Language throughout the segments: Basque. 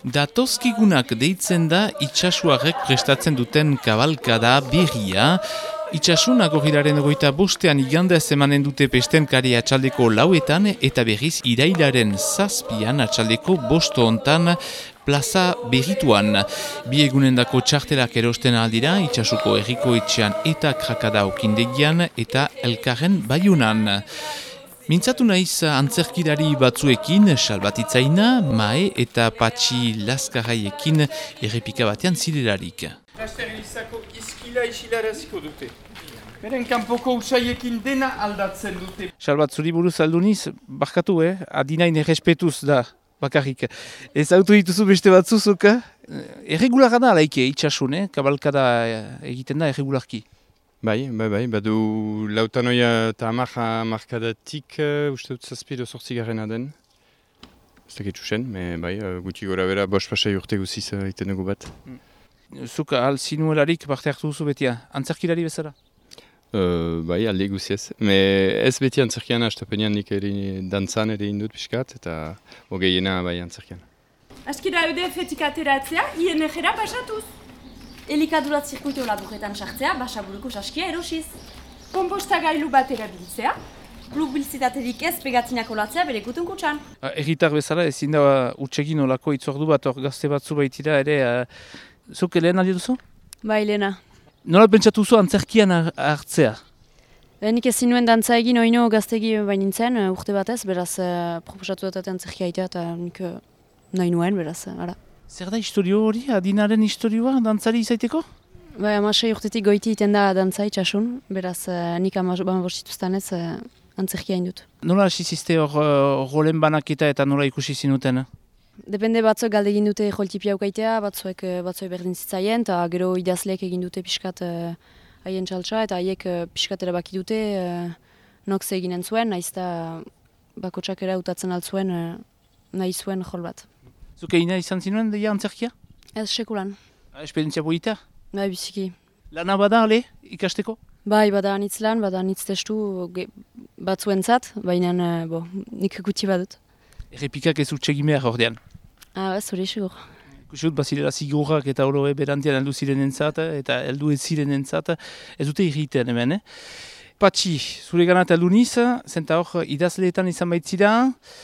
Datozkigunak deitzen da itxasuarrek prestatzen duten kabalkada berria. Itxasun agorrilaren 25ean igandez emanen dute Pestenkari atxaldeko 4etan eta berriz irailaren 7ean atxaldeko 5 plaza berrituan. Bi egunendako txartelak erosten aldira, itxasuko herriko etxean eta krakada okindegian eta elkarren baiunan. Mintzatu naiz antzerkilari batzuekin, Salbatitzaina, Mae eta Patxi Laskarraiekin errepika batean zirelarik. Laster Elizako izkila isilaraziko dute. Beren kanpoko usaiekin dena aldatzen dute. Salbat, zuri buruz alduniz, barkatu, adinain errespetuz da, bakarrik. Ez auto dituzu beste batzuzuk, erregulara da alaike itxasun, kabalkada egiten da erregularki. Bai, badu lautanoia eta markadatik uste dut 7 edo 8 den. Ez dakit zuzen, bai, guti gora bera, 5 urte guziz egiten dugu bat. Zuk alzinuelarik parte hartu duzu betia, antzerkilari bezala? Bai, alde guziez. Ez beti antzerkian, astapenean nik dantzan ere indut pixkat, eta hogeiena bai antzerkian. Askira EDF-etik ateratzea, ING-era pasatuz. Elikadura zirkuito laburretan sartzea, basaburuko saskia erosiz. Komposta gailu bat erabiltzea, publizitaterik ez pegatzinak olatzea bere gutun kutsan. Erritar bezala ezin da utsegin olako itzordu bat hor gazte batzu baitira ere, zuk lehen aldi duzu? Bai, Lena. Nola pentsatu zu antzerkian hartzea? Nik ezin nuen dantza egin oino gaztegi bainintzen, urte batez, beraz proposatu dut antzerkia egitea eta nik nahi nuen, beraz, ara. Zer da historio hori, adinaren historioa, dantzari izaiteko? Bai, 16 urtetik goiti iten da dantza itxasun, beraz nik 15 ez antzerkia indut. Nola hasi ziste hor rolen banaketa eta nola ikusi zinuten? Depende batzuek galde egin dute joltipia ukaitea, batzuek berdin zitzaien, eta gero idazleek egin dute pixkat haien txaltsa, eta haiek pixkat erabaki dute nok ze eginen zuen, nahiz eta bakotsak ere utatzen altzuen nahi zuen jol bat. Zuke ina izan zinuen deia antzerkia? Ez sekulan. Esperientzia polita? Bai, biziki. Lana bada, ale, ikasteko? Bai, bada anitz lan, bada anitz testu batzuentzat, baina nik gutxi badut. Errepikak ez utxegin behar ordean? Ez hori sigur. Kusut, bazirela sigurrak eta oro berantian heldu zirenentzat eta heldu ez zirenentzat, ez dute irriten hemen, Patxi, zure ganat heldu niz, zenta hor idazleetan izan baitzira,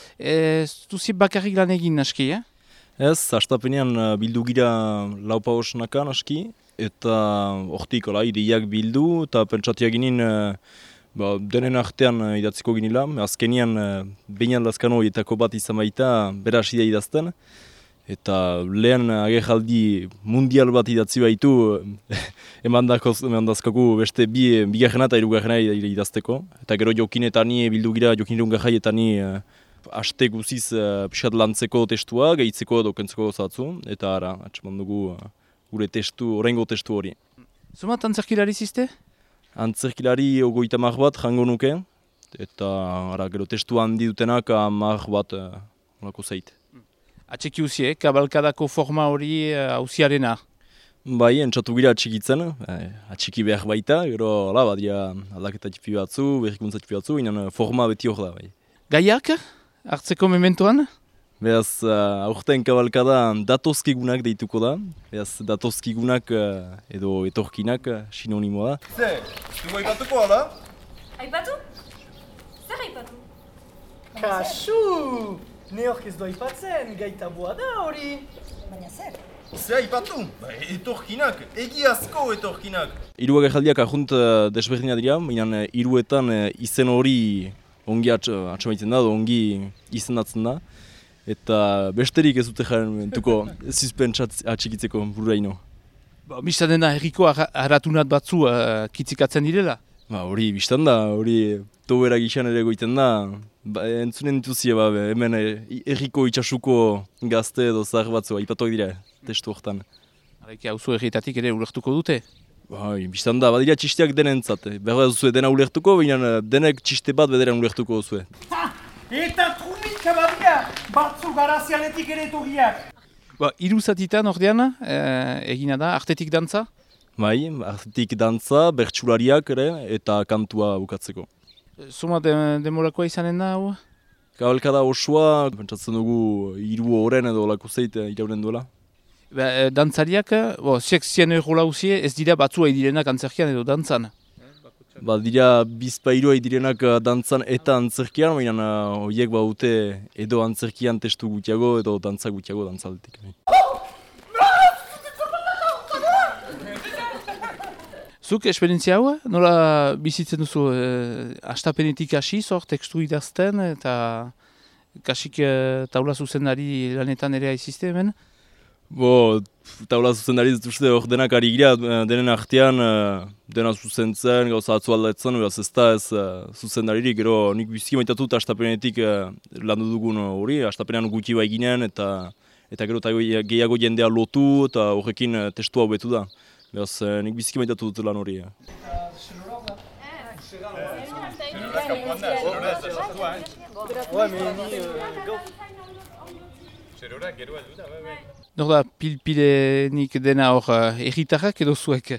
duzi bakarrik lan egin aski, Ez, astapenean bildu gira laupa osnakan aski, eta hortik ideiak bildu, eta pentsatia ginen denen artean idatziko ginila. Azkenian behin aldazkan horietako bat izan baita, beraz idea idazten. Eta lehen agerraldi mundial bat idatzi baitu, emandazkaku beste bigarrena eta hirugarrena idazteko. Eta gero Jokin eta ni bildu gira, Jokin Irungarrai eta ni aste guziz pixat lantzeko testua, gehitzeko edo kentzeko zatzu, eta ara, atxeman dugu gure testu, oraingo testu hori. Zumat antzerkilari ziste? Antzerkilari 30 bat jango nuke, eta ara, gero testu handi dutenak 10 bat olako zait. Atxeki uzie, kabalkadako forma hori hauziarena? Bai, entzatu gira atxikitzen, atxiki behar baita, gero badia aldaketa tipi batzu, berrikuntza tipi batzu, inan forma beti hor da. Bai. Gaiak? Hartzeko mementoan? Beraz, aurten kabalkada datozkigunak deituko da. Beraz, datozkigunak edo etorkinak sinonimoa da. Ze, dugu aipatuko ala? Aipatu? Zer aipatu? Kasu! Ne hork ez doa aipatzen, gaitabua da hori. Baina zer? Ze aipatu? Etorkinak, egiazko etorkinak. Hiru agerraldiak ahunt desberdina dira, baina hiruetan izen hori ongi atxamaitzen da, ongi izendatzen da. Eta besterik ez dute jaren duko suspentsat atxikitzeko bururaino. Bistan dena herriko aratunat batzu kitzikatzen direla? Hori biztan da, hori tobera gixan ere goiten da. Entzunen dituzia hemen herriko itxasuko gazte edo zahar batzu, aipatuak dira testu horretan. Araiki hauzu herrietatik ere ulertuko dute? Bai, biztan da, badira txisteak denentzat. Berra duzue dena ulertuko, baina denek txiste bat bederan ulertuko duzue. Eta trumika badira, batzu garazialetik ere etorriak. Hiru zatitan ordean, egina da, artetik dantza? Bai, artetik dantza, bertsulariak ere, eta kantua bukatzeko. Zuma demorakoa izanen da, hau? Kabalkada osoa, pentsatzen dugu 3 horren edo lako zeit iraunen duela. Dantzariak, ziek zien errola usie, ez dira batzua direnak antzerkian edo dantzan. Dira bizpairua direnak dantzan eta antzerkian, baina horiek baute edo antzerkian testu gutiago edo dantza gutiago dantzaldetik. Zuk esperientzia hau, nola bizitzen duzu astapenetik hasi, zor tekstu idazten eta kasik taula zuzendari lanetan ere aizizte hemen? Taula zuzendari ez uste hor denak ari gira, denen artean dena zuzentzen, gauza atzu aldatzen, beraz ez da ez zuzendaririk, gero nik biziki maitatut astapenetik landu dugun hori, astapenean gutxi bai ginen eta gero gehiago jendea lotu eta horrekin testua hobetu da. Beraz, nik biziki maitatu dut lan hori. Norda, pilpilenik dena hor erritarrak edo zuek?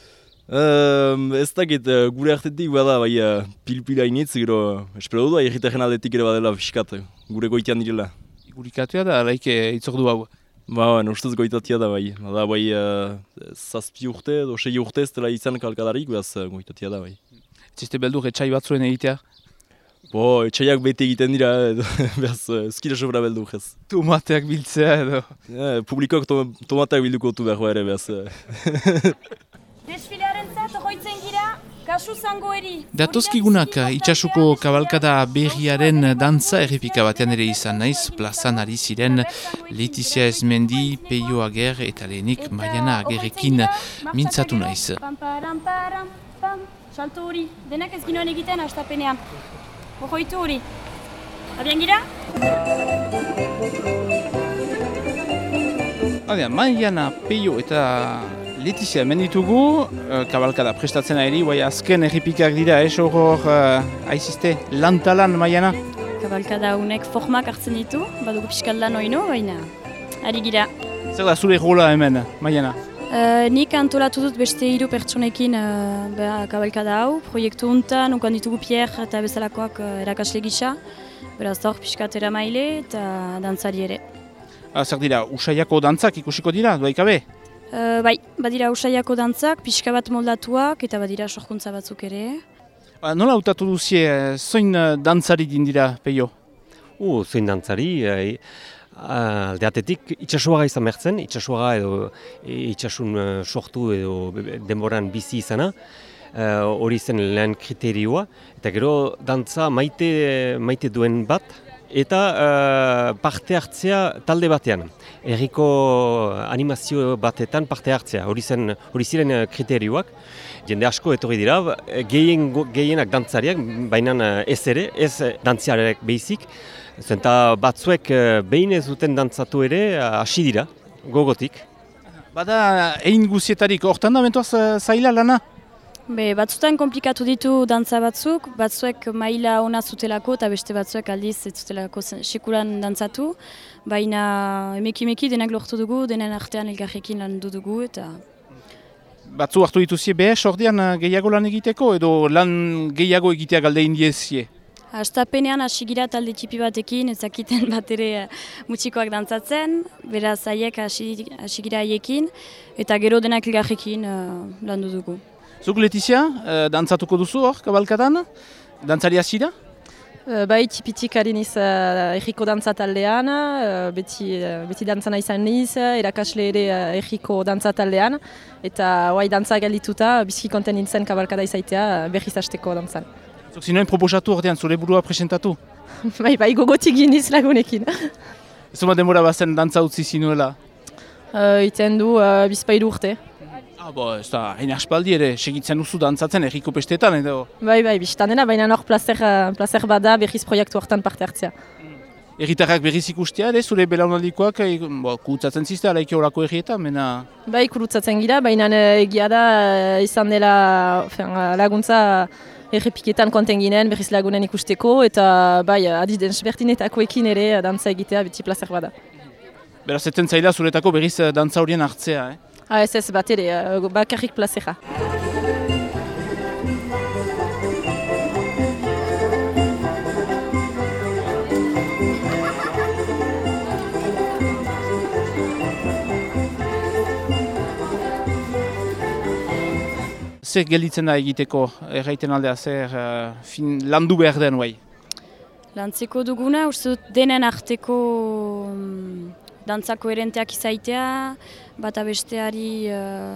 Ez dakit, gure artetik bada, bai pilpila initz, gero espero du, erritarren aldetik ere badela fiskat, gure goitean direla. Gurikatua da, alaik itzordu hau? Ustez goitatia da bai. Da bai 7 urte edo 6 urte ez dela izan kalkadarik, beraz goitatia da bai. Ziste beldur etxai batzuen egitea? Etxaiak bete egiten dira, beraz ezkira sobra beldur ez. Tomateak biltzea edo? Publikoak tomateak bilduko du behar ere, beraz. Desfilearen zat, hoitzen gira, kasu zango eri. Datozkigunak itxasuko kabalkada berriaren dantza errepika batean ere izan naiz, plazan ari ziren Letizia Ezmendi, Peio Ager eta lehenik Mariana Agerrekin mintzatu naiz. Salto hori, denak ez ginoen egiten astapenean. Hoitu hori. Abian gira? Mariana, Peio eta Letizia hemen ditugu, kabalkada prestatzen ari, azken errepikak dira, hor aizizte lantalan, Mariana? Kabalkada unek formak hartzen ditu, badugu piskal lan oino, baina ari gira. Zer da zure rola hemen, Mariana? Nik antolatu dut beste 3 pertsonekin kabalkada hau, proiektu untan, unkan ditugu Pierre eta bezalakoak erakasle gisa, beraz hor piskatera maile eta dantzari ere. Zer dira, usaiako dantzak ikusiko dira, duaikabe? Bai, badira usaiako dantzak, pixka bat moldatuak eta badira sorkuntza batzuk ere. Nola hautatu duzie, zoin dantzari dindira, Peio? Zoin dantzari, aldeatetik itxasuaga izan mertzen, itxasuaga edo itxasun sortu edo denboran bizi izana, hori zen lehen kriterioa, eta gero dantza maite duen bat, eta parte hartzea talde batean, herriko animazio batetan parte hartzea, hori ziren kriterioak. Jende asko etorri dira, gehienak dantzariak, baina ez ere, ez dantziarek behizik. Zenta batzuek behin ez duten dantzatu ere hasi dira, gogotik. Bada egin guzietarik, hortan da mentuaz zaila lana? Batzutan komplikatu ditu dantza batzuk, batzuek maila ona zutelako eta beste batzuek aldiz ez zutelako sekulan dantzatu. Baina emeki denak lortu dugu, denen artean elgarrekin lan dugu eta... Batzu hartu dituzie behar, ordean gehiago lan egiteko edo lan gehiago egitea galdein diezie? Astapenean hasi gira talde txipi batekin, ezakiten bat ere mutxikoak dantzatzen, beraz haiek hasi gira haiekin eta gero denak elgarrekin landu dugu. Zuk Letizia, dantzatuko duzu hor, kabalkadan? Dantzari hasi da? Bai, txipitik ari niz erriko dantza taldean, beti dantzana izan niz, erakasle ere erriko dantza taldean, eta dantza galituta, bizki konten nintzen kabalkada izaitea berriz hasteko dantzan. Zuk zinuen proposatu ordean, zure burua presentatu? Bai, gogotik giniz lagunekin. Zuma denbora bazen dantza utzi zinuela? Iten du bizpairu urte. Ez da, hain aspaldi ere, segitzen duzu dantzatzen erriko pestetan edo? Bai, biztan dena, baina hor plazer bada berriz proiektu hartan parte hartzea. Erritarrak berriz ikustea ere, zure belaunaldikoak kurutzatzen zizte, alaike horako errietan, mena... Bai, kurutzatzen gira, baina egia da izan dela laguntza errepiketan konten ginen, berriz lagunen ikusteko, eta bai, adiden desberdinetakoekin ere dantza egitea beti plazer bada. Beraz, eten zaila zuretako berriz dantza horien hartzea, Ez bat ere, bakarrik plazera. zer gelditzen da egiteko, erraiten aldea, zer landu behar den, bai? Lantzeko duguna, uste dut denen arteko dantza koherenteak izaitea, bata besteari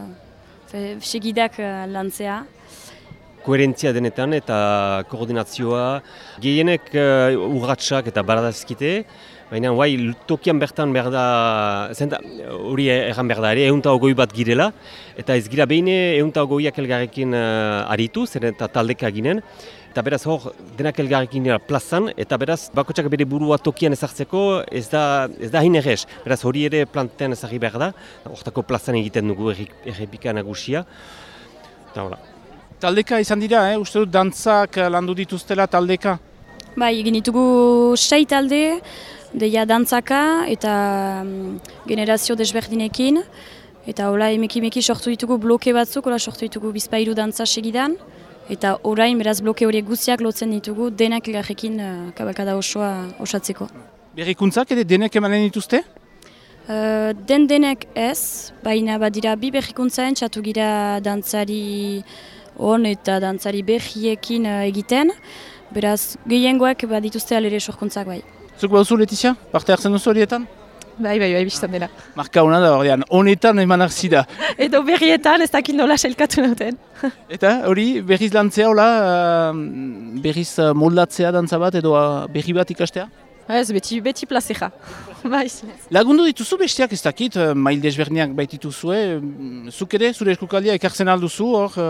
segidak lantzea. Koherentzia denetan eta koordinazioa, gehienek urratsak eta baradazkite, baina tokian bertan behar da, hori erran behar da ere, 120 bat girela, eta ez gira behin 120ak elgarrekin aritu, zer eta taldeka ginen, eta beraz hor denak elgarrekin plazan, eta beraz bakotsak bere burua tokian ezartzeko ez da hain errez. Beraz hori ere plantean ezagri behar da, hortako plazan egiten dugu errepika nagusia, eta hola. Taldeka izan dira, uste dut dantzak landu dituztela taldeka? Bai, egin ditugu 6 talde, deia dantzaka eta generazio desberdinekin, eta hola emeki sortu ditugu bloke batzuk, hola sortu ditugu bizpairu dantza segidan, eta orain beraz bloke horiek guztiak lotzen ditugu denak elgarrekin kabalkada osoa osatzeko. Berrikuntzak ere denek emanen dituzte? Denek ez, baina badira bi berrikuntza entzatu gira dantzari on eta dantzari berriekin egiten, beraz gehiengoak badituzte alere sorkuntzak bai. Zuk bauzu, Letizia? Parte hartzen duzu horietan? Bai, biztan dela. Marka hona da horrean, honetan eman arzida. Edo berrietan ez dakit nola selkatu nauten. Eta hori berriz lantzea, hola, berriz moldatzea dantza bat edo berri bat ikastea? Ez, beti plazera. Lagundu dituzu besteak ez dakit, mail desberniak baitituzue, zuk ere, zure eskukaldia ekartzen alduzu hor?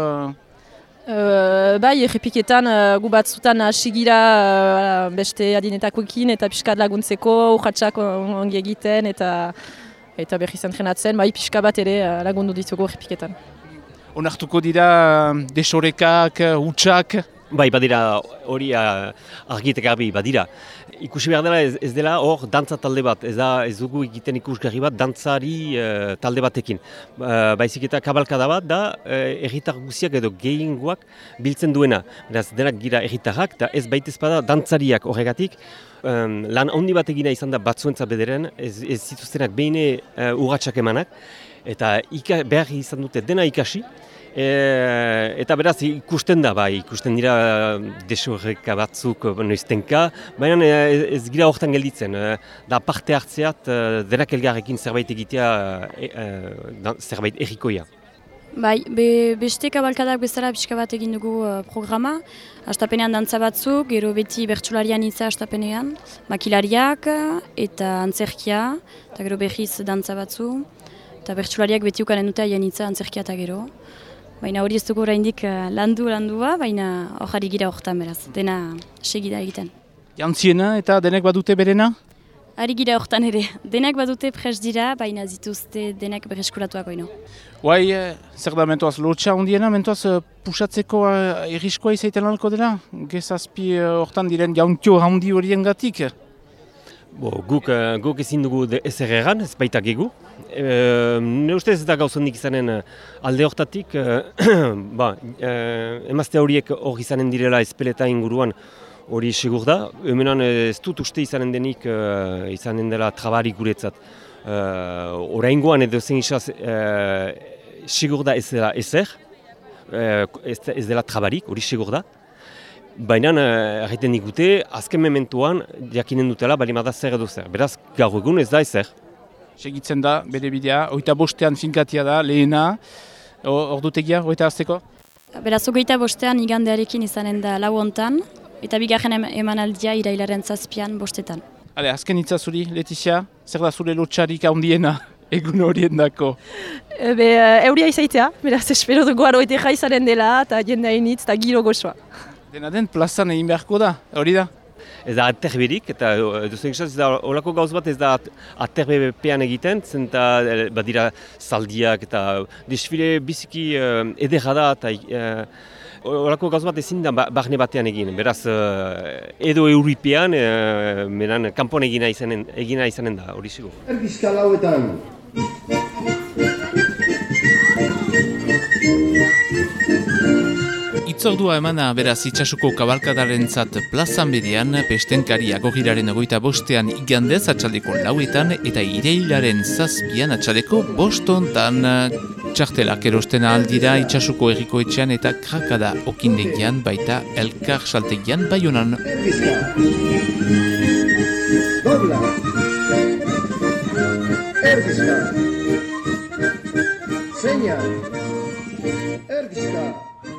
Bai, errepiketan gu batzutan hasigira beste adinetakoekin eta pixkat laguntzeko, urratsak ongi egiten eta berriz entrenatzen, bai pixka bat ere lagundu ditugu errepiketan. Onartuko dira desorekak, hutsak? Bai, badira hori argitek garbi, badira. Ikusi behar dela ez dela hor dantza talde bat, ez dugu egiten ikusgarri bat dantzari talde batekin. Baizik eta kabalkada bat da herritar guziak edo gehiengoak biltzen duena. Beraz, denak gira herritarrak eta ez baitez bada dantzariak horregatik. Lan handi bat egina izan da batzuentza bederen, ez zituztenak behine urratsak emanak. Eta behar izan dute dena ikasi. Eta beraz ikusten dira desoreka batzuk noiztenka, baina ez gira horretan gelditzen, da parte hartzeat denak elgarrekin zerbait egitea zerbait errikoia. Bai, beste kabalkadak bezala pixka bat egin dugu programa, hastapenean dantza batzuk, gero beti bertsularian hitza hastapenean, makilariak eta antzerkia, eta gero berriz dantza batzu, eta bertsulariak beti ukanen dute haien hitza antzerkia eta gero. Baina hori ez dugu oraindik landua, baina hori gira horretan beraz, dena segida egiten. Jantziena eta denek badute berena? Ari gira horretan ere, denak badute pres dira, baina zituzte denak bereskuratuak oino. Guai, zer da mentoaz lotxa hundiena, mentoaz pusatzeko erriskoa izaiten alko dela? Gezazpi horretan diren jauntio handi horien gatik? Guk ezin dugu ezer erran, ez baita gegu. Ne ustez ez da gauzondik izanen alde hortatik, emazte horiek hor izanen direla ezpeleta inguruan hori segur da. Hemenan ez dut uste izanen denik izanen dela trabarik guretzat. Oraingoan edo zen isaz segur da ez dela ezer, ez dela trabarik, hori segur da. Baina erraiten digute, azken mementuan jakinen dutela balimada zer edo zer. Beraz, gaur egun ez da ezer. Segitzen da, bere bidea, 25ean finkatia da, lehena, ordutegia, 25azteko? Beraz, 25ean igandearekin izanen da lau hontan, eta bigarren emanaldia irailaren 7ean 5etan. Hale, azken itzazuri, Letizia, zer da zure lotxarik handiena egun horien dako? Euria izaitea, beraz, espero dugu aroeteja izanen dela, eta jende hainitz, eta giro gozoa. Dena den plazan egin beharko da, hori da? Ez da aterberik, eta duzen ez da olako gauz bat ez da aterbepean egiten, zenta badira zaldiak eta desfile biziki ederra da, eta olako gauz bat ezin da barne batean egin. Beraz, edo euripean, menan kanpon egina izanen da, hori zigo. Erdizka lauetan. Itzordua emana beraz itxasuko kabalkadarentzat plazan berean, Pestenkari agorriraren 25ean igandez atxaldeko 4etan eta irailaren 7ean atxaldeko 5 hontan. Txartelak erosten aldira itxasuko errikoetxean eta krakada okindegian baita elkar saltegian Baionan. Dobla. Erdizka. Señal. Erdizka.